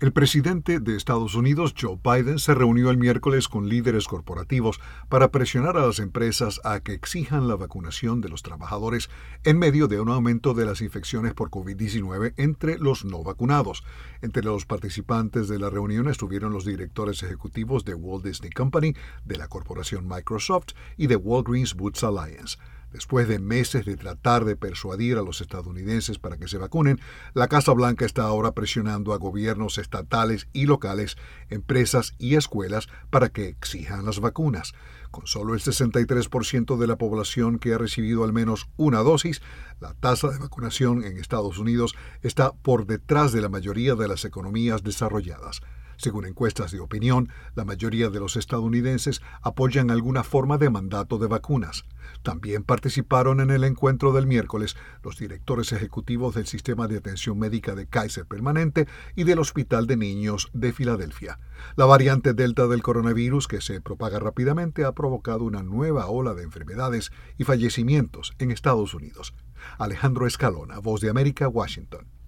El presidente de Estados Unidos, Joe Biden, se reunió el miércoles con líderes corporativos para presionar a las empresas a que exijan la vacunación de los trabajadores en medio de un aumento de las infecciones por COVID-19 entre los no vacunados. Entre los participantes de la reunión estuvieron los directores ejecutivos de Walt Disney Company, de la corporación Microsoft y de Walgreens Boots Alliance. Después de meses de tratar de persuadir a los estadounidenses para que se vacunen, la Casa Blanca está ahora presionando a gobiernos estatales y locales, empresas y escuelas para que exijan las vacunas. Con solo el 63% de la población que ha recibido al menos una dosis, la tasa de vacunación en Estados Unidos está por detrás de la mayoría de las economías desarrolladas. Según encuestas de opinión, la mayoría de los estadounidenses apoyan alguna forma de mandato de vacunas. También participaron en el encuentro del miércoles los directores ejecutivos del Sistema de Atención Médica de Kaiser Permanente y del Hospital de Niños de Filadelfia. La variante Delta del coronavirus, que se propaga rápidamente, ha provocado una nueva ola de enfermedades y fallecimientos en Estados Unidos. Alejandro Escalona, Voz de América, Washington.